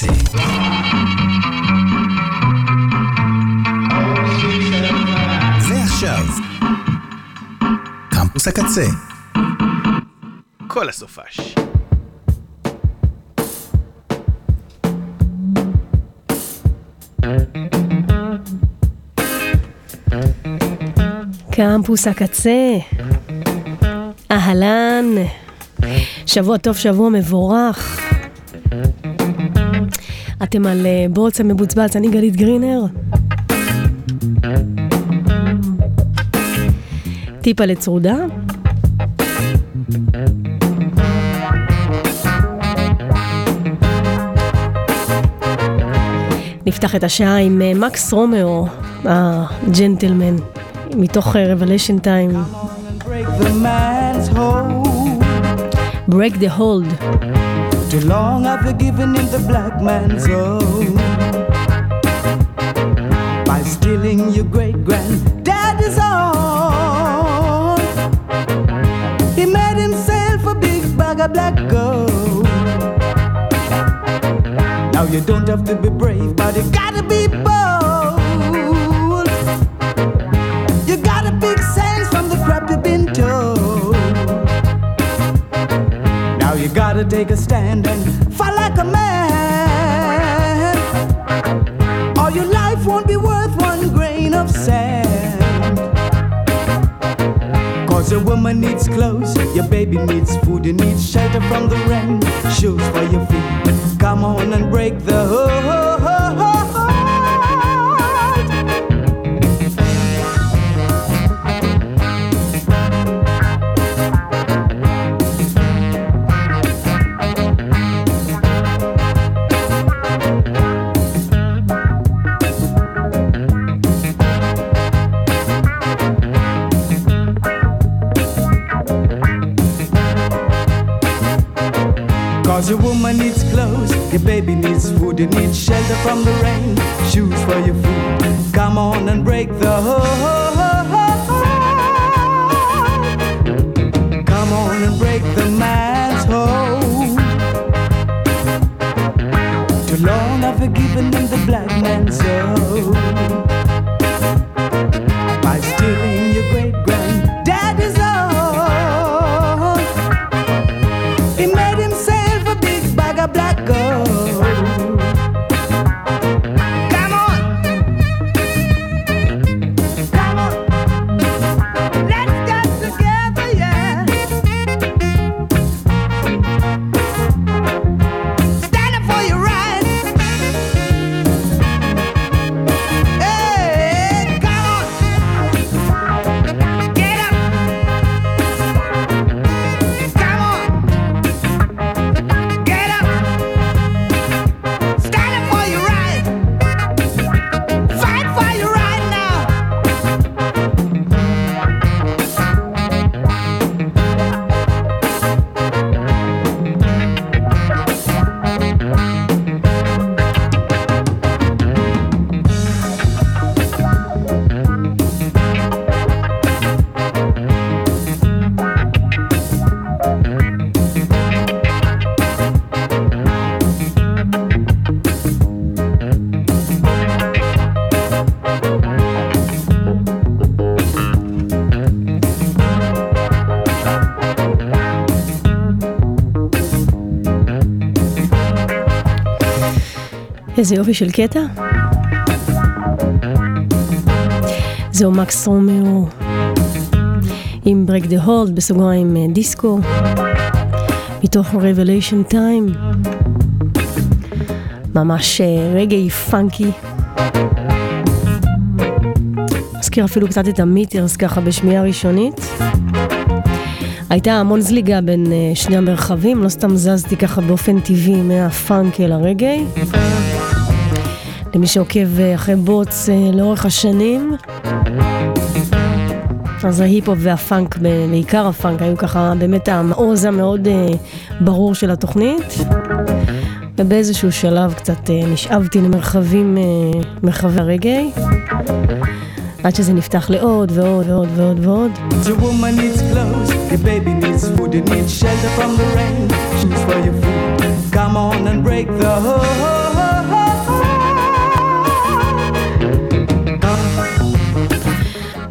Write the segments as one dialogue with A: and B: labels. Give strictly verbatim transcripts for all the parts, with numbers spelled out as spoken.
A: הקצה. ועכשיו, קמפוס הקצה.
B: כל הסופש.
C: קמפוס הקצה. אהלן. שבוע טוב, שבוע מבורך. אתם על בוץ המבוצבץ, אני גלית גרינר. טיפה לצרודה. נפתח את השעה עם מקס רומאו, הג'נטלמן, מתוך Revelation Time. Break the hold.
D: Too long I've been given in the black man's own by stealing your great granddaddy's own. He made himself a big bag of black gold. Now you don't have to be brave, but you gotta be bold. You gotta pick sense from the crap you've been told. Now you gotta take a stand and fight like a man, or your life won't be worth one grain of sand. Cause a woman needs clothes, your baby needs food, you need shelter from the rain, shoes for your feet. Come on and break the hold. Cause your woman needs clothes, your baby needs food, you need shelter from the rain, shoes for your food. Come on and break the hold. Come on and break the man's hold. Too long I've forgiven in the black man's soul by stealing your great granddaddy's own. He made himself a big bag of black gold. Come on, come on, let's get together, yeah. Stand up for your right. Hey, come on, get up. Come on. Get up! Stand up for your right! Fight for your right now!
C: איזה יופי של קטע. זהו מקס רומאו עם Break the Hold, בסוגריים דיסקו, מתוך Revelation Time. ממש רגעי פאנקי. מזכיר אפילו קצת את המיטרס ככה בשמיעה ראשונית. הייתה המון זליגה בין שני המרחבים, לא סתם זזתי ככה באופן טבעי מהפאנק אל הרגעי. למי שעוקב אחרי בוץ לאורך השנים, אז ההיפ-הופ והפאנק, בעיקר הפאנק, היו ככה באמת המעוז המאוד ברור של התוכנית. ובאיזשהו שלב קצת נשאבתי למרחבים, מרחבי הרגעי, עד שזה נפתח לעוד ועוד ועוד ועוד ועוד.
D: The woman needs clothes, the baby needs food, you need shelter from the rain, shoes for your food. Come on and break the hold.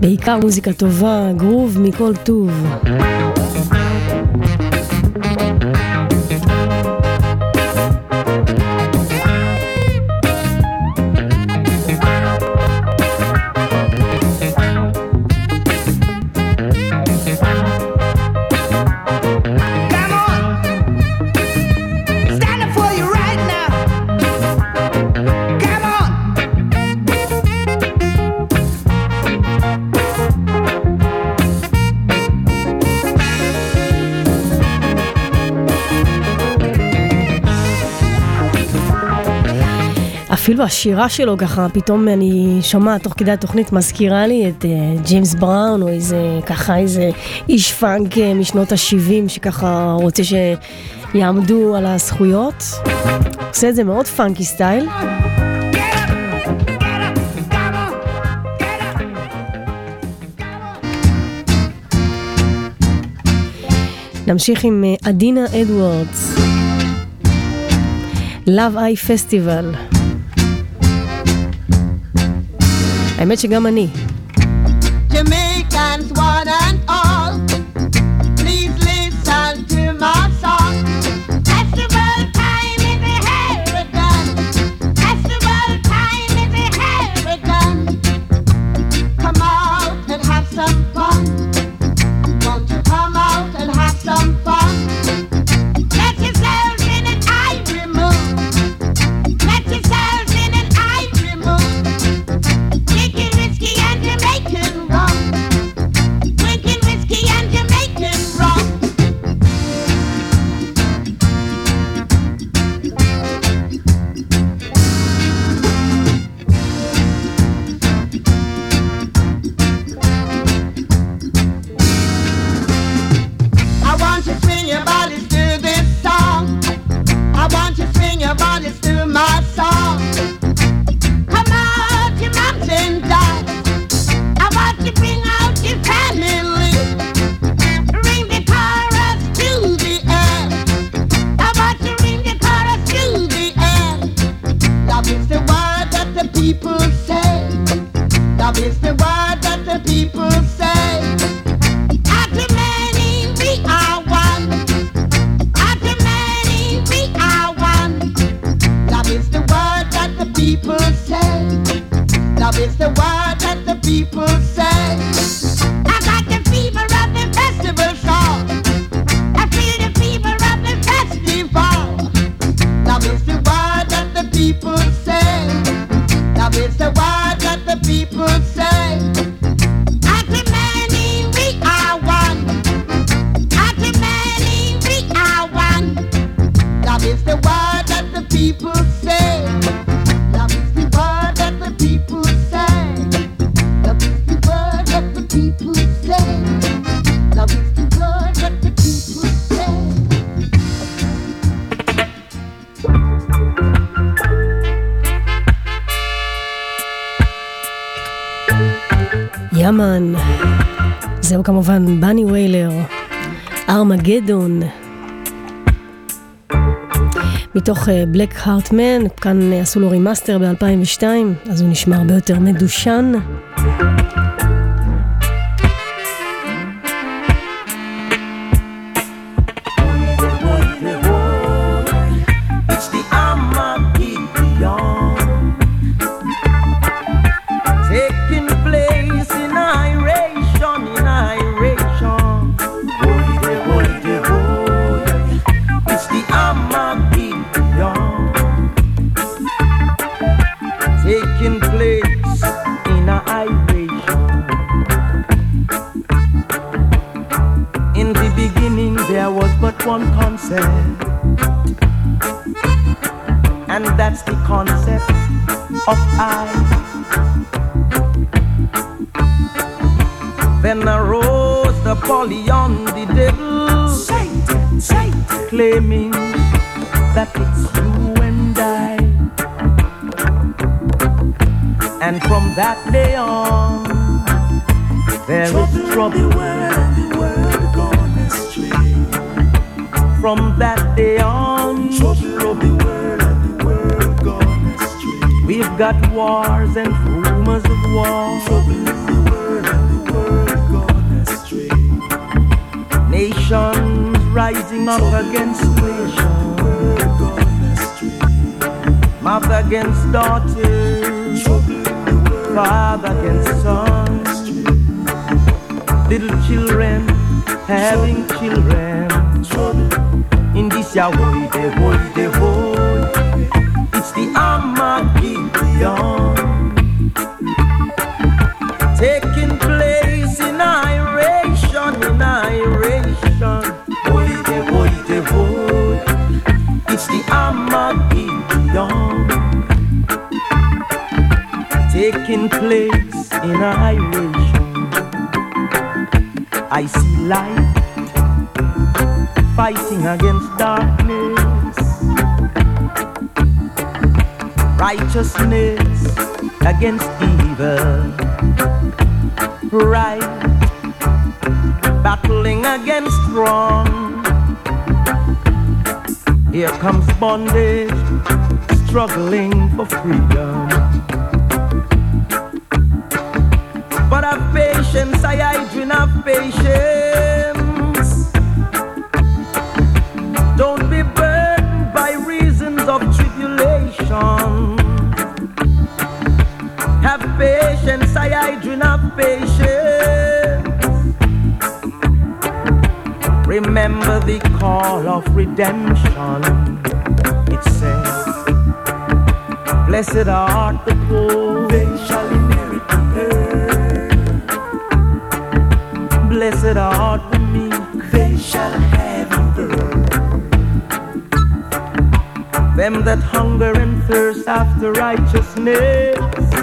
C: בעיקר מוזיקה טובה, גרוב מכל טוב. אפילו השירה שלו ככה, פתאום אני שומעת תוך כדי התוכנית, מזכירה לי את uh, ג'יימס בראון, או איזה, ככה איזה איש פאנק משנות ה-שבעים, שככה רוצה שיעמדו על הזכויות. עושה את זה מאוד פאנקי סטייל. נמשיך עם אדינה אדוורדס, Love Eye Festival. האמת שגם אני.
A: Jamaicans one and all, please listen to my song. Festival time is a hurricane. Festival time is a hurricane. Come out and have some fun. Won't you come out and have some fun? Let yourself in an ivory mood. Let yourself in an ivory mood. Drinking whiskey and Jamaican rum. Drinking whiskey and Jamaican rum. I want you to swing your bodies to this song. I want you to swing your bodies to my song. Come out your moms and dads. I want you to bring out your family. Ring the chorus to the end. I want you to ring the chorus to the end. Love is the word that the people say. Love is the word that the people say. After many we are one. After many we are one. Love is the word that the people say. Love is the word that the people say. I got the fever of the festival song. I feel the fever of the festival. Love is the word that the people say. Love is the word that the people say. After many we are one. After many we are one. Love is the word that the people say. Love is the word that the people say. Love is the word that the people say. Love is the word that the people say.
C: ימן, זהו כמובן בני ויילר, ארמגדון, מתוך בלק הארטמן, כאן עשו לו רימאסטר ב-אלפיים ושתיים, אז הוא נשמע הרבה יותר מדושן.
E: It's the Armageddon taking place in iration, in iration. Holy, holy, holy. It's the Armageddon taking place in iration. In the beginning there was but one concept, and that's the concept of I. Then arose the Apollyon, the devil, Satan, Satan, claiming that it's you and I. And from that day on, there trouble is trouble. The world gone astray. From that day on, trouble the world and the world gone astray. We've got wars and rumors of war. Trouble in the world and the Nations rising up against nations, mother against daughter, father against son, little children having children. In this ya hoy de hoy de hoy, it's the Armageddon taking place in iration, in iration. Hoy de hoy de hoy, it's the Armageddon taking place in iration. I see light fighting against darkness, righteousness against evil, right battling against wrong. Here comes bondage struggling for freedom. But have patience, I Idrin, have patience. Don't be burdened by reasons of tribulation. Have patience, I Idrin, have patience. Remember the call of redemption. It says, blessed art the poor, they shall inherit the earth. Blessed art the meek, they shall have the earth. Them that hunger and thirst after righteousness,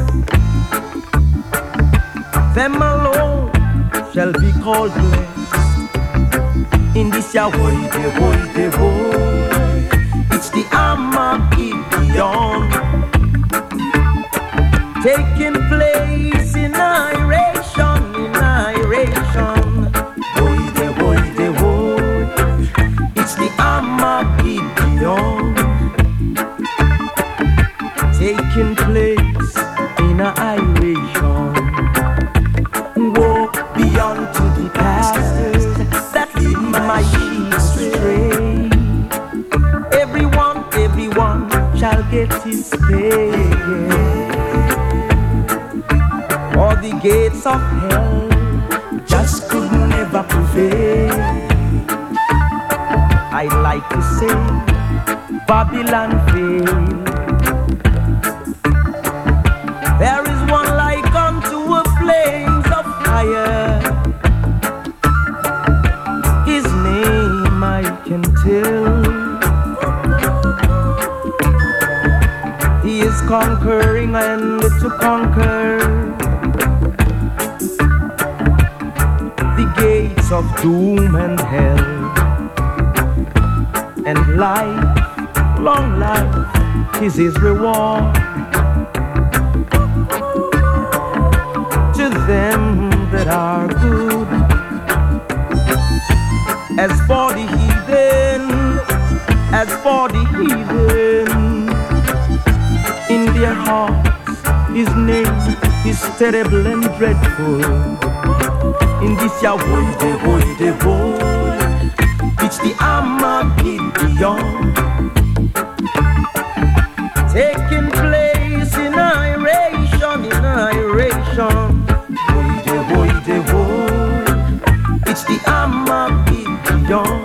E: them alone shall be called blessed. In this ya hoy de hoy de hoy, it's the Armageddon taking place in iration, in iration. Hoy de hoy de hoy, it's the Armageddon taking place in iration. Walk beyond to the pastors that lead my sheep astray. Everyone, everyone shall get his pay. Or the gates of hell just could never prevail. I'd like to say Babylon failed. There is one like unto a flames of fire. His name I can tell. He is conquering and to conquer the gates of doom and hell. And life, long life, is his reward to them that are good. As for the heathen, as for the heathen, in their hearts his name is terrible and dreadful. In this ya hoy de hoy de hoy, it's the Armageddon taking place in iration, in iration. Hoy de hoy de hoy, it's the Armageddon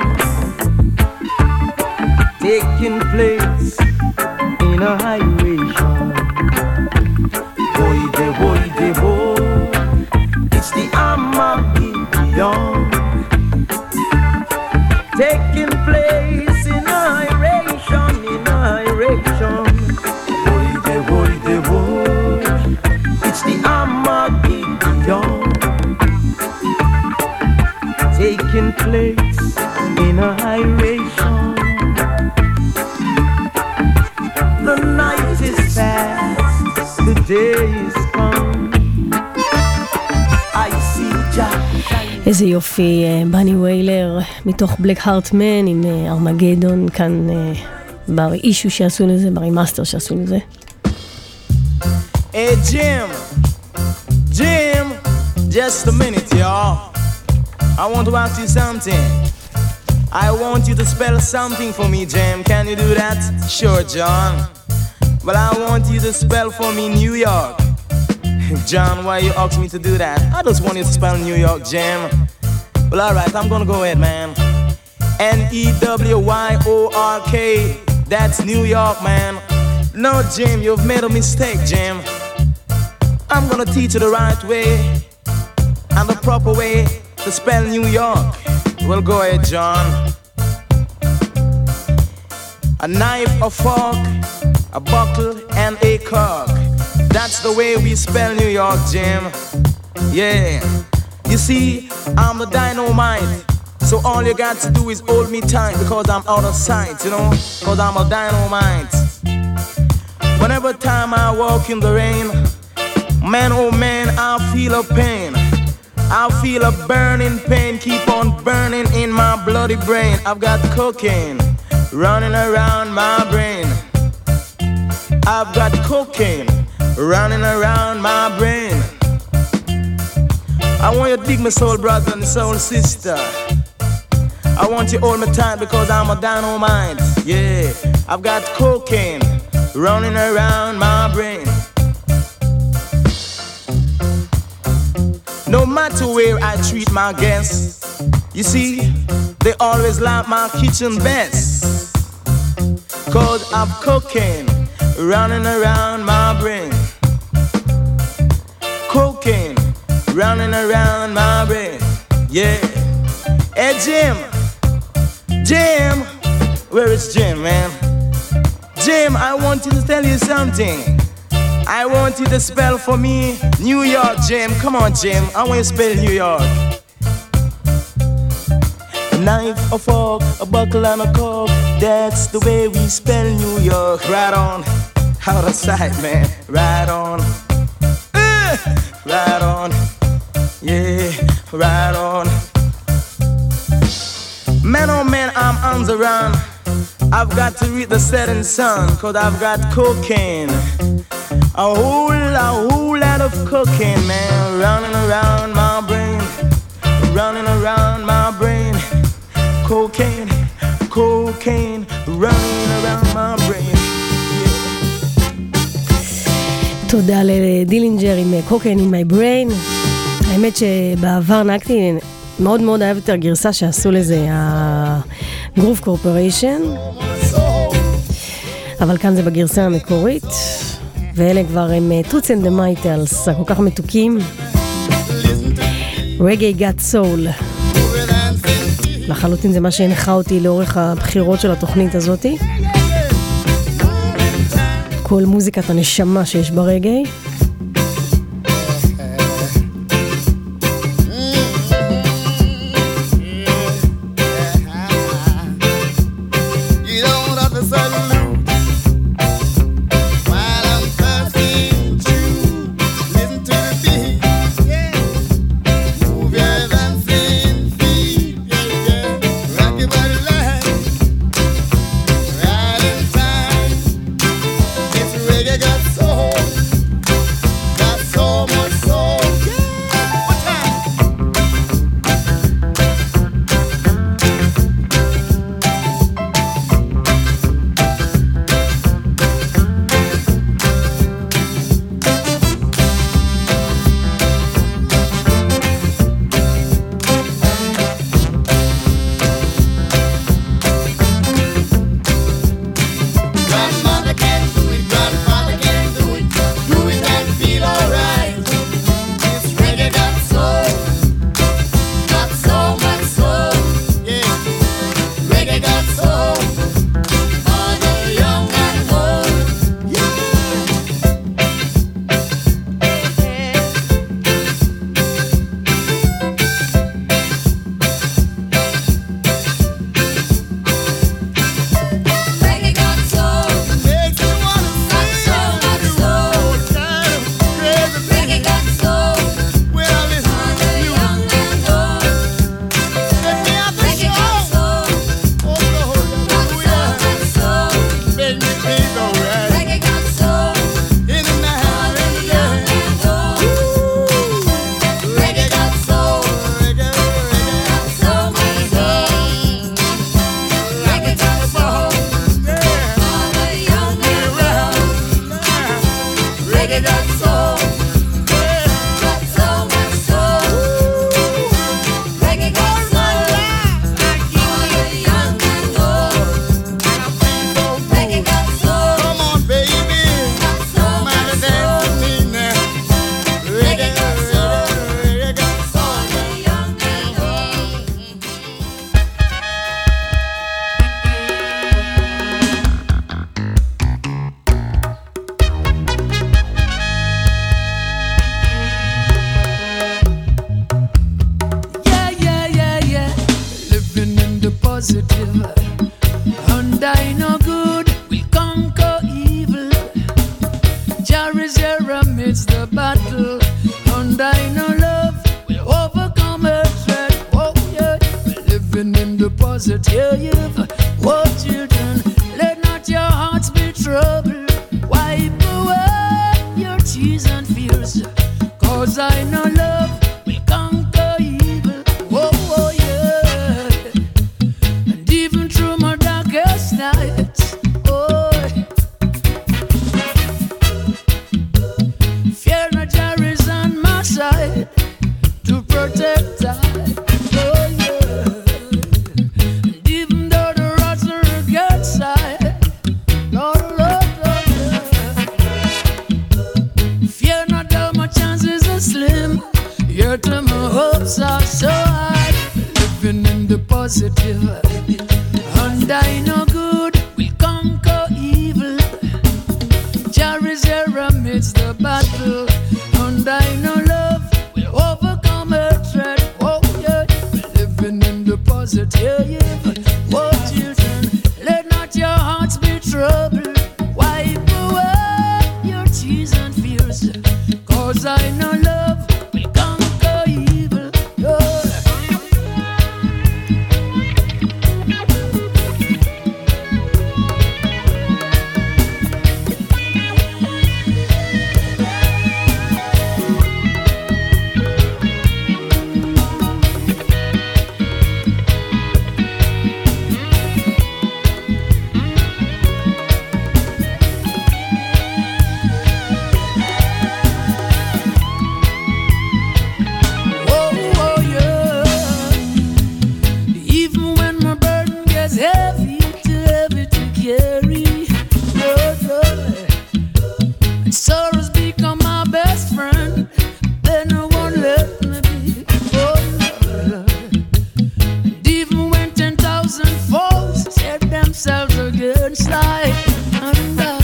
E: taking place in iration. Hoy de hoy de hoy, it's the Armageddon taking place in iration, in iration. Hoy de hoy de hoy, it's the Armageddon taking place in iration. The night is past, the day is come. I see Jah.
C: איזה יופי, בני ויילר מתוך בלק הארט מן עם ארמגדון כאן באישו שעשו לזה, ברימאסטר שעשו לזה.
F: Hey Jim, Jim, just a minute y'all.
E: I want to ask you something. I want you to spell something for me, Jim. Can you do that? Sure, John. Well, I want you to spell for me New York. John, why you ask me to do that? I just want you to spell New York, Jim. Well, alright, I'm gonna go ahead, man. N E W Y O R K. That's New York, man. No, Jim, you've made a mistake, Jim. I'm gonna teach you the right way and the proper way to spell New York. Well, go ahead, John. A knife, a fork, a bottle, and a cork. That's the way we spell New York, Jim. Yeah. You see, I'm the dynamite. So all you got to do is hold me tight because I'm out of sight, you know? Because I'm a dynamite. Whenever time I walk in the rain, man, oh man, I feel a pain. I feel a burning pain, keep on burning in my bloody brain. I've got cocaine running around my brain. I've got cocaine running around my brain. I want you to dig my soul brother and soul sister. I want you to hold me tight because I'm a dynamite. Yeah, I've got cocaine running around my brain. No matter where I treat my guests, you see, they always like my kitchen best. Cause I've cocaine running around my brain. Cocaine running around my brain. Yeah. Hey Jim, Jim, where is Jim, man? Jim, I want you to tell you something. I want you to spell for me New York, Jim. Come on, Jim. I want you to spell New York. A knife, a fork, a buckle, and a cork. That's the way we spell New York. Right on. Out of sight, man. Right on. Uh, right on. Yeah, right on. Man, oh man, I'm on the run. I've got to read the setting sun, cause I've got cocaine. A whole, a whole lot of cocaine, man, running around my brain, running around my brain. Cocaine, cocaine, running around my brain. Yeah.
C: תודה לדילינג'ר עם cocaine in my brain. האמת שבעבר נהגתי מאוד מאוד אהב את הגרסה שעשו לזה, הגרוב קורפוריישן, אבל כאן זה בגרסה המקורית. ואלה כבר הם טוטס אנד דה מייטלס, הכל כך מתוקים. רגעי גאט סול. לחלוטין זה מה שהנחה אותי לאורך הבחירות של התוכנית הזאת. כל מוזיקת הנשמה שיש ברגעי.
F: positive. And I know good will conquer evil. Jah is here amidst the battle. And I know love will overcome hatred. Oh yeah, we're living in the positive. Oh children, let not your hearts be troubled. Wipe away your tears and fears. Cause I know love will conquer evil. Oh, oh yeah. And even through my darkest nights, oh, fear not, Jah is on my side to protect I. Oh yeah. And even though the rods are against side, Lord, Lord, Lord, yeah. Fear not, though my chances are slim. Yet my hopes are so high. Living in the positive. And I know good will conquer evil. Jah is here amidst the battle. And I know love will overcome hatred. Oh yeah, we're living in the positive. Oh children, let not your hearts be troubled. Wipe away your tears and fears. Cause I know love will conquer evil. Oh. Oh, oh, yeah. Even when my burden gets heavy, too heavy to carry, oh, yeah. And sorrows become my best friend, then no one let me be, oh, yeah. And even when ten thousand foes set themselves against I, and I,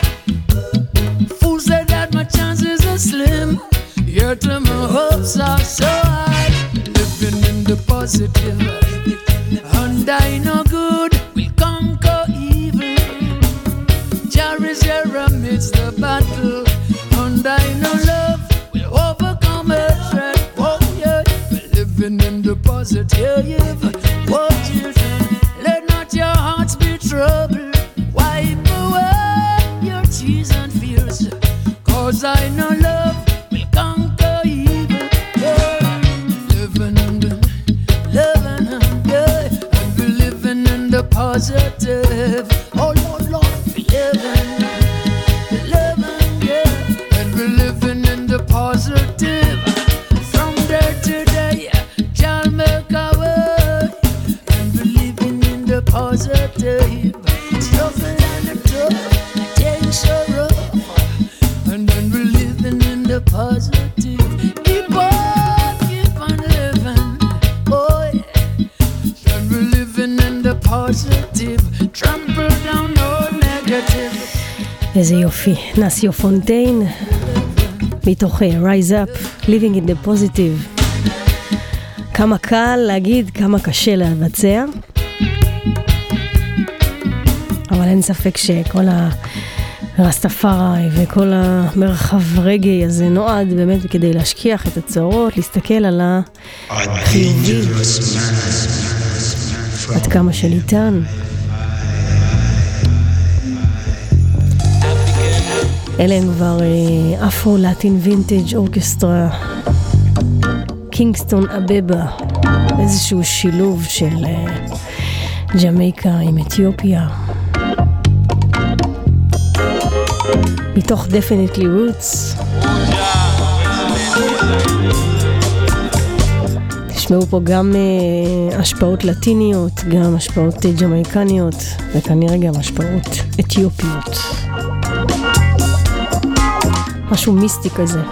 F: fools say that my chances are slim. Yet my hopes are so high. Living in the positive. And I know good will conquer evil. Jah is here amidst the battle. And I know love will overcome hatred. Oh yeah, we're living in the positive. Oh children, let not your hearts be troubled. Wipe away your tears and fears. Cause I know love will conquer evil. Oh, living in the, living in the, and we're living in the positive. Oh Lord, Lord, we're living, we're living, yeah, and we're living in the positive. From day to day, Jah make our way, and we're living in the positive. Suffering and the tough, things so rough, and then we're living in the positive. Keep on, keep on living, oh yeah. And we're living in the positive. Trample down all negative.
C: איזה יופי, נסיו פונטיין, מתוך Rise Up, Living in the Positive. כמה קל להגיד, כמה קשה לבצע. אבל אין ספק שכל הרסטפארי וכל המרחב רגעי הזה נועד באמת כדי להשכיח את הצורות, להסתכל על החיובי עד כמה שניתן. אלה הם כבר אפרו-לטין וינטג' אורקסטרה, קינגסטון אבבה, איזשהו שילוב של ג'מייקה עם אתיופיה. מתוך Definitely Roots. תשמעו פה גם uh, השפעות לטיניות, גם השפעות ג'מייקניות, וכנראה גם השפעות אתיופיות. משהו מיסטי כזה.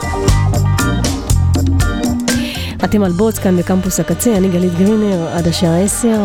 C: אתם על בוץ כאן בקמפוס הקצה, אני גלית גרינר, עד השעה עשר.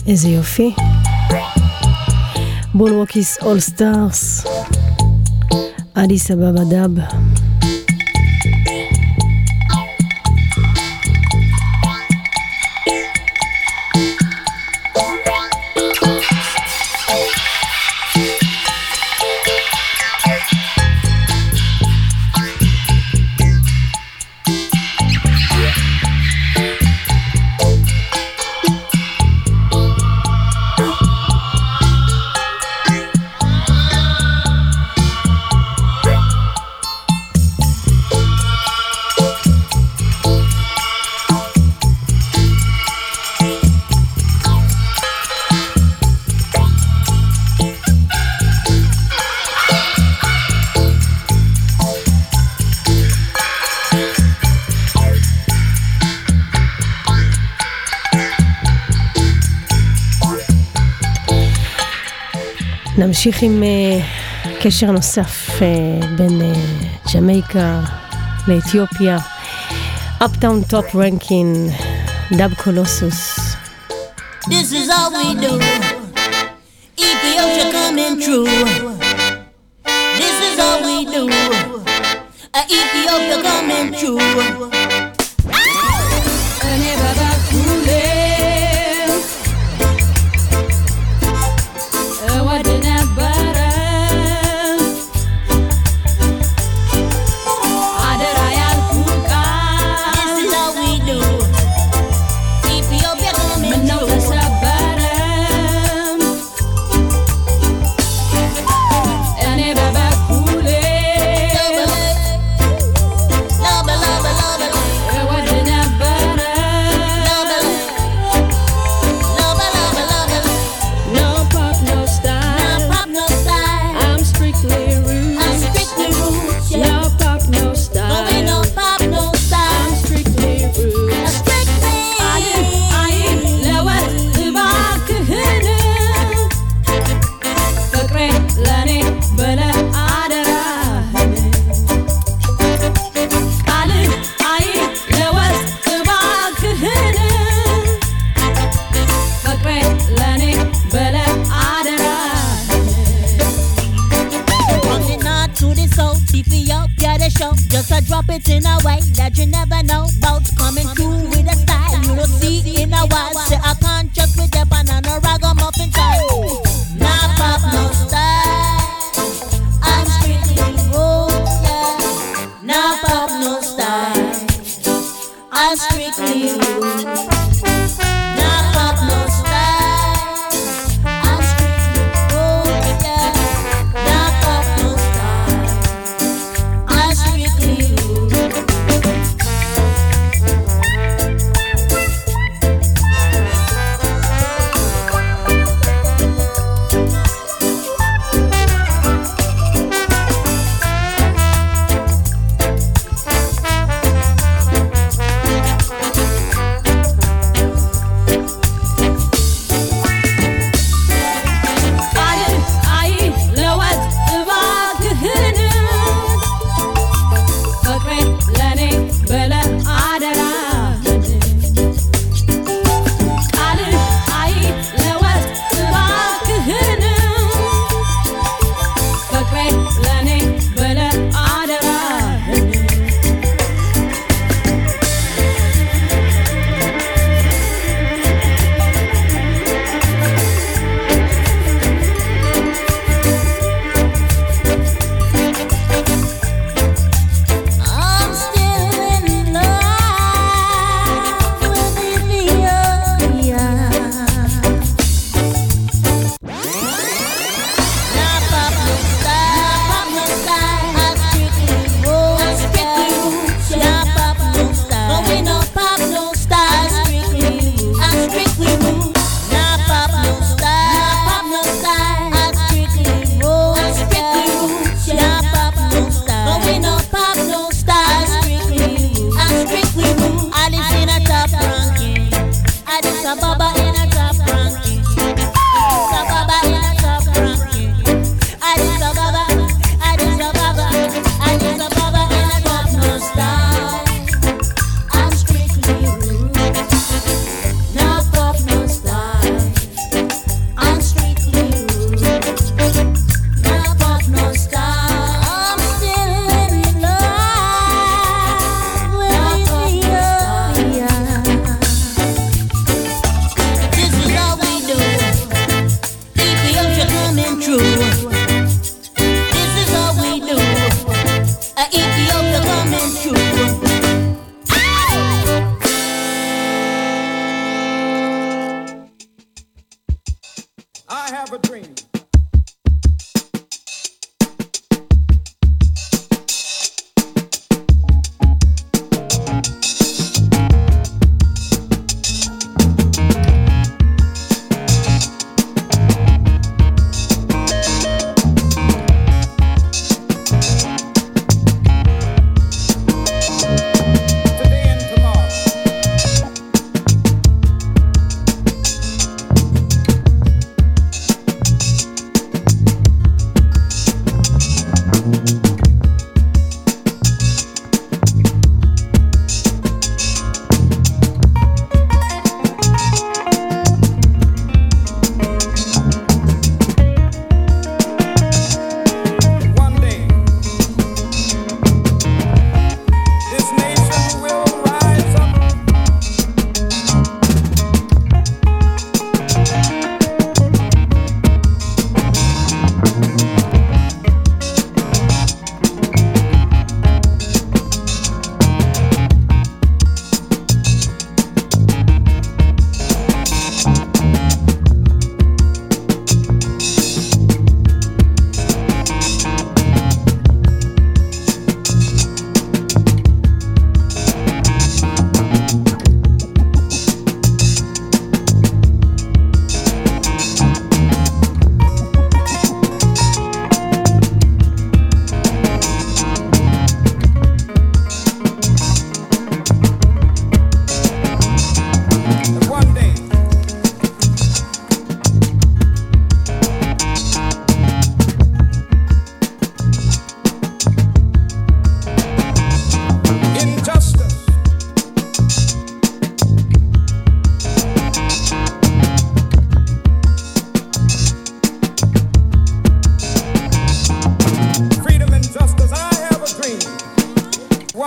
C: איזה יופי. בולווקיס אול סטארס, אדיס אבבה דאב. נמשיך עם uh, קשר נוסף uh, בין uh, ג'מייקה לאתיופיה. Uptown Top Ranking, דאב קולוסוס.
G: This is all we do. Ethiopia coming true. This is all we do. Uh, Ethiopia coming true.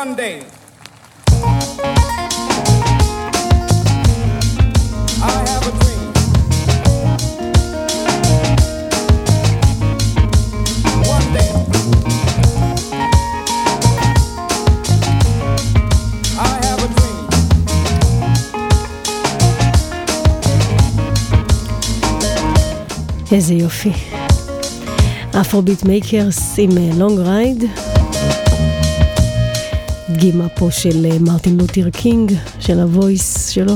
H: One day, I have a dream. One day, I have a dream.
C: איזה יופי. אפרוביט מייקרס עם לונג רייד. דגימה פה של מרטין לותר קינג, של הוויס שלו.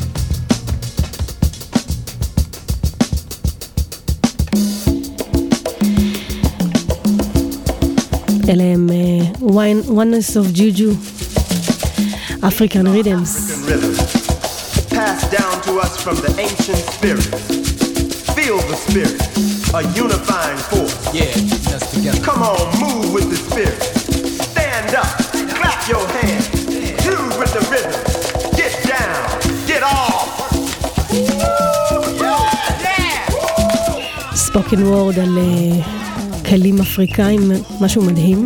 C: אלה הם uh, Oneness of Juju, African Rhythms.
I: Passed down to us from the ancient spirits. Feel the spirit, a unifying force.
J: Yeah, that's together.
I: Come on, move with the spirit. Stand up, clap your hands, groove with the rhythm. Get down, get off.
C: Spoken word על כלים אפריקאים, משהו מדהים.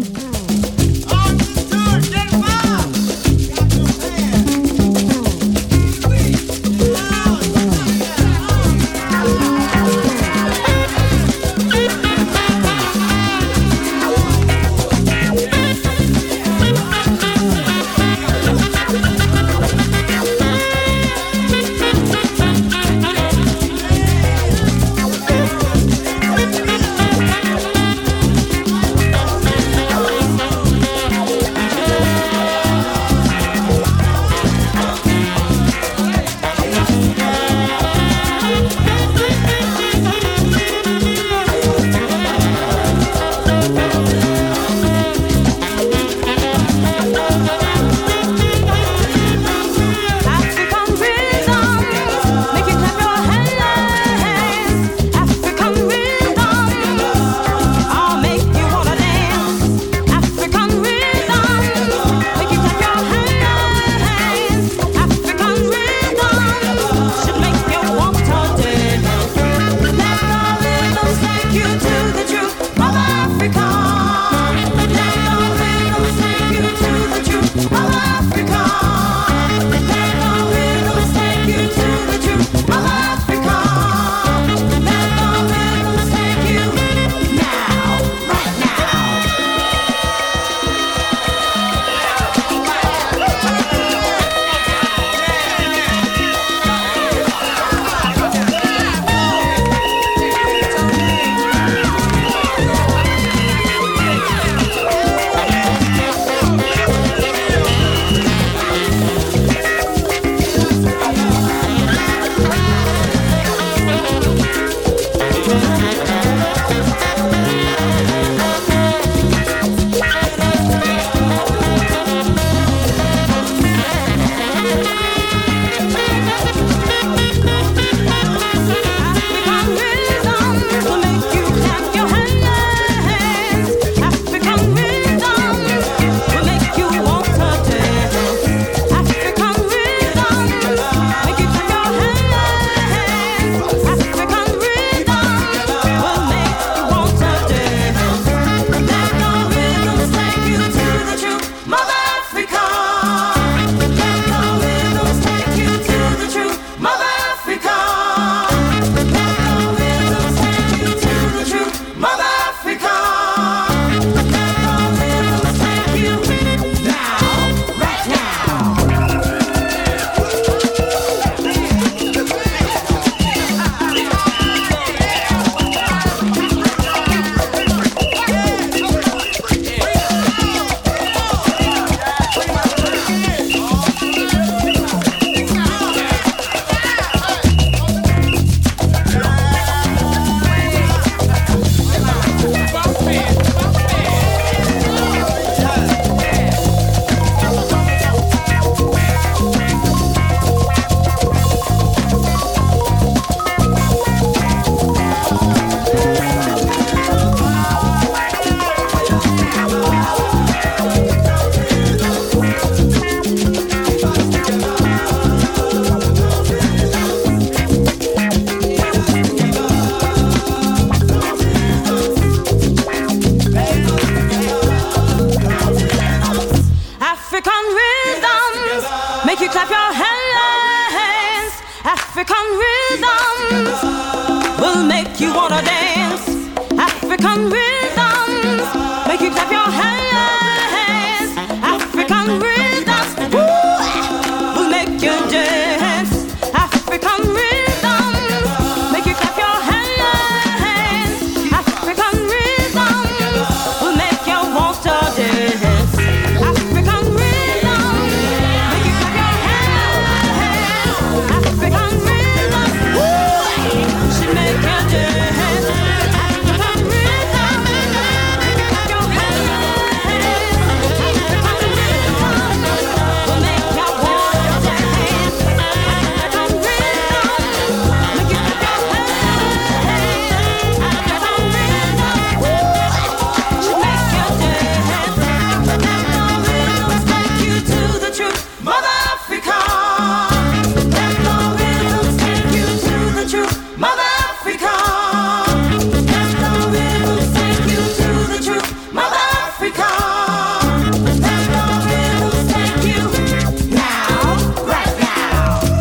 J: clap your hands. African rhythms will make you wanna dance. African rhythms make you clap your hands. African rhythms woo, will make you dance. African rhythms make you clap your hands. African rhythms will make you want to dance. African rhythms make you clap your hands. African rhythms woo, should make you dance. African rhythms make you clap your hands. African rhythms will make you want to dance. African rhythms make you clap your hands. African rhythms woo, should make you dance. Let the rhythms take you to the truth, Mother Africa. Let the rhythms take you to the truth, Mother Africa. Let the rhythms take you to the truth, Mother Africa. Let the rhythms take you now, right now.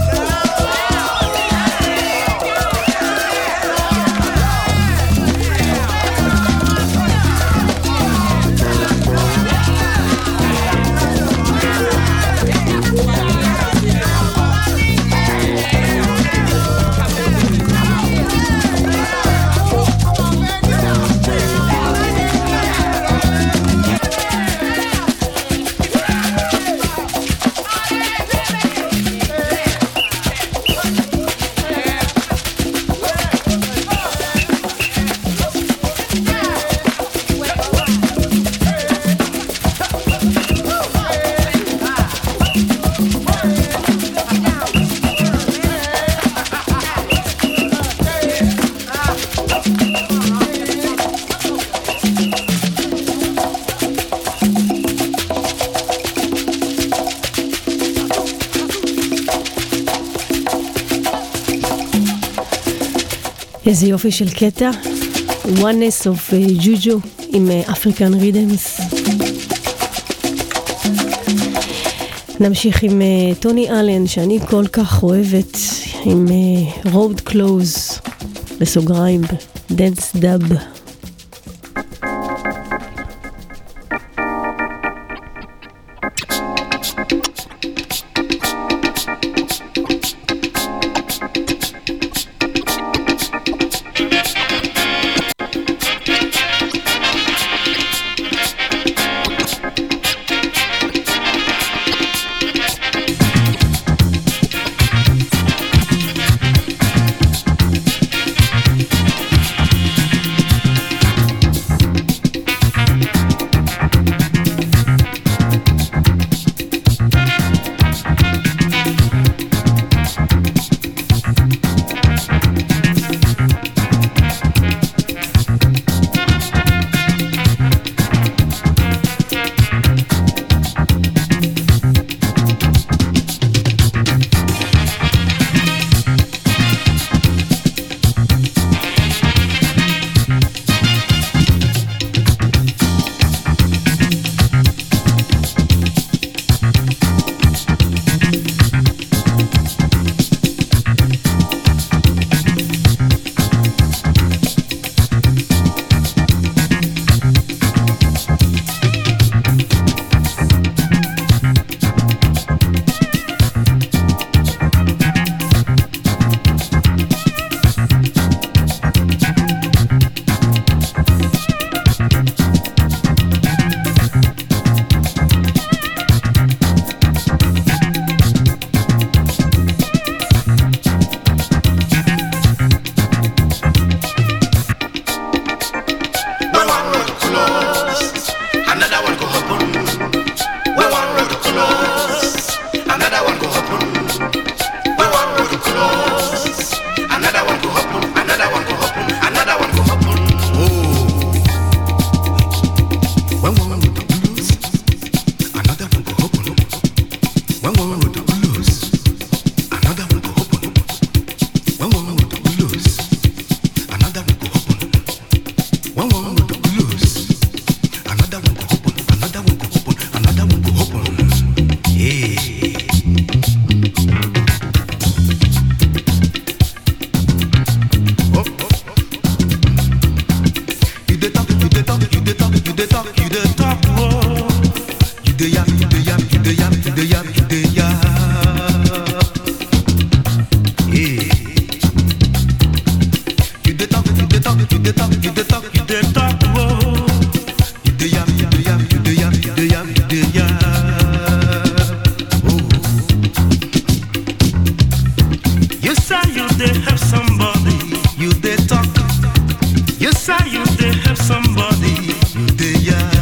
C: איזה יופי של קטע. Oneness of ג'וג'ו עם אפריקן רידמס. נמשיך עם טוני אלן שאני כל כך אוהבת, עם רוד קלוז בסוגריים דנס דאב.
K: Another one go open, another one go open. Hey. dey talk, you dey talk, oh. You dey yap, you dey yap, you dey yap, you dey yap, you dey yap. Yeah. You dey talk, you dey talk, you dey talk, you dey talk, you dey talk, oh. You dey yap, you dey yap, you dey yap, you dey yap, you dey yap. Oh. You say you dey have somebody, you dey talk. You say you dey have somebody, you dey yap.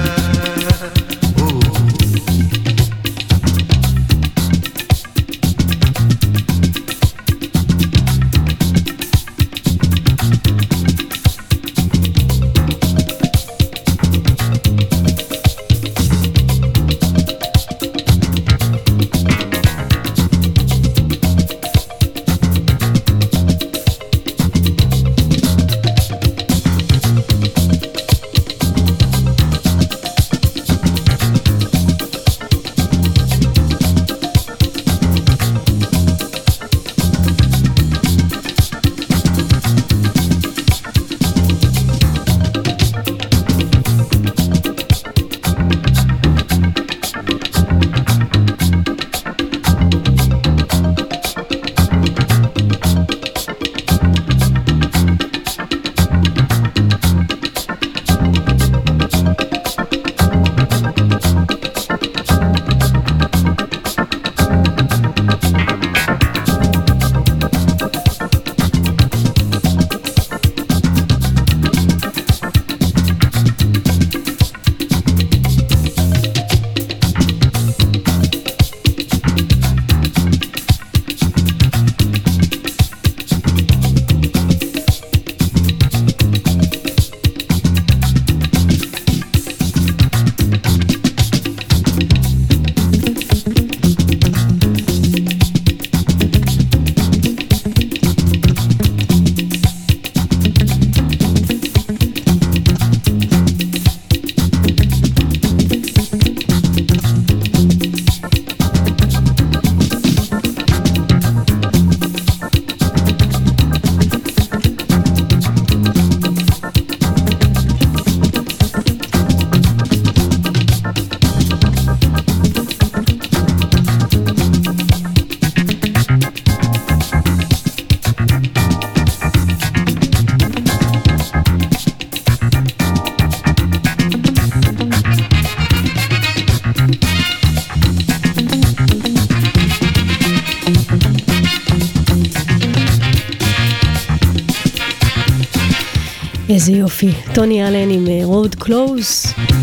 C: איזה יופי, טוני אלן עם רוד קלוז.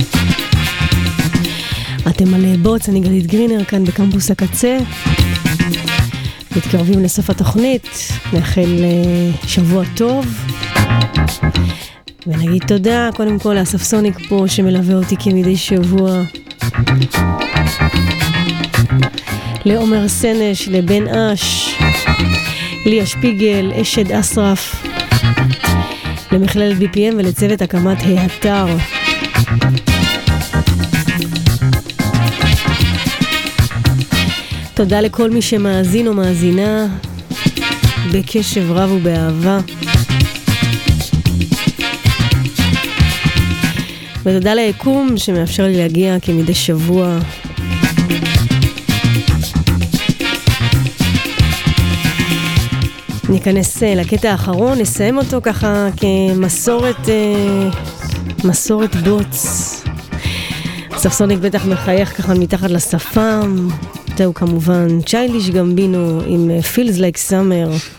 C: אתם על בוץ, אני גלית גרינר כאן בקמפוס הקצה. מתקרבים לסוף התוכנית, נאחל שבוע טוב. ונגיד תודה קודם כל לאסף סוניק פה שמלווה אותי כמדי שבוע. לעומר סנש, לבן אש, ליה שפיגל, אשד אסרף. למכללת בי פי אם ולצוות הקמת האתר. תודה לכל מי שמאזין או מאזינה בקשב רב ובאהבה. ותודה ליקום שמאפשר לי להגיע כמדי שבוע. ניכנס לקטע האחרון, נסיים אותו ככה כמסורת, מסורת בוץ. ספסוניק בטח מחייך ככה מתחת לשפם. זהו כמובן צ'יילדיש גמבינו עם Feels Like Summer.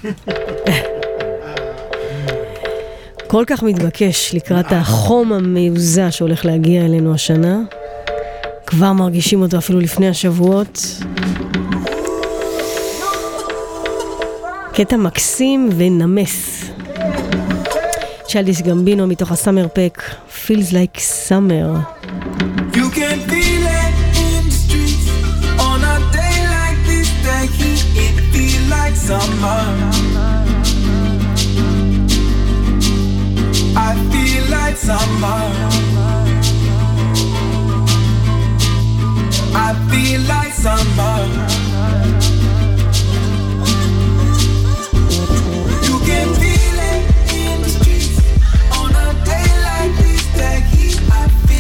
C: כל כך מתבקש לקראת החום המיוזע שהולך להגיע אלינו השנה. כבר מרגישים אותו אפילו לפני השבועות. קטע מקסים ונמס. צ'יילדיש גמבינו מתוך הסאמר פק, Feels Like Summer.
L: You can feel it in the streets on a day like this. The heat, it feel like summer. I feel like summer. I feel like summer. You can feel it in the streets on a day like this. The heat, I feel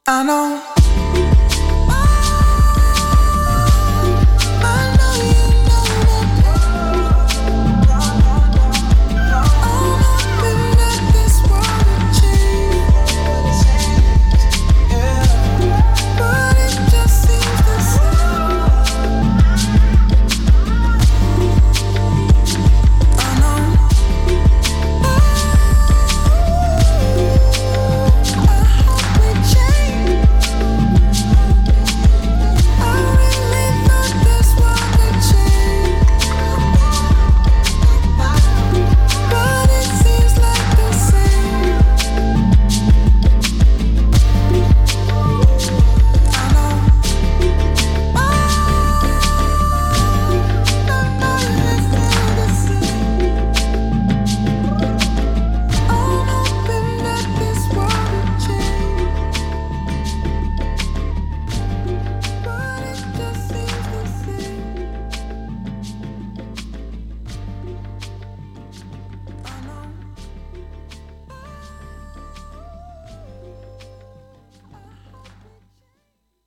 L: I know